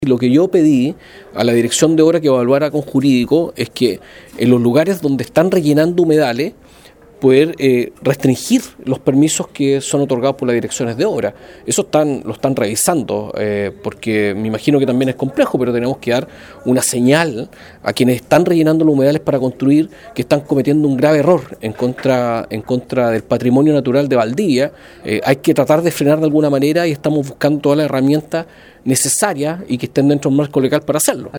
Lo que yo pedí a la dirección de obra que evaluara con jurídico es que en los lugares donde están rellenando humedales poder restringir los permisos que son otorgados por las direcciones de obra. Eso lo están revisando, porque me imagino que también es complejo, pero tenemos que dar una señal a quienes están rellenando los humedales para construir que están cometiendo un grave error en contra del patrimonio natural de Valdivia. Hay que tratar de frenar de alguna manera y estamos buscando todas las herramientas necesarias y que estén dentro del marco legal para hacerlo.